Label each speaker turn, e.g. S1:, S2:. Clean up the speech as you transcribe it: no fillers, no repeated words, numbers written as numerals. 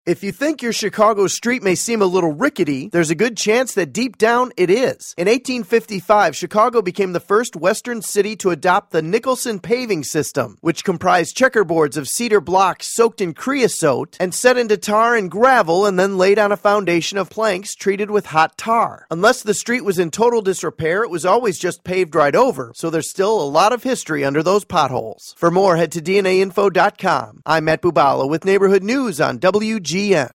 S1: If you think your Chicago street may seem a little rickety, there's a good chance that deep down it is. In 1855, Chicago became the first Western city to adopt the Nicholson paving system, which comprised checkerboards of cedar blocks soaked in creosote and set into tar and gravel and then laid on a foundation of planks treated with hot tar. Unless the street was in total disrepair, it was always just paved right over, so there's still a lot of history under those potholes. For more, head to DNAinfo.com. I'm Matt Bubala with Neighborhood News on WGN.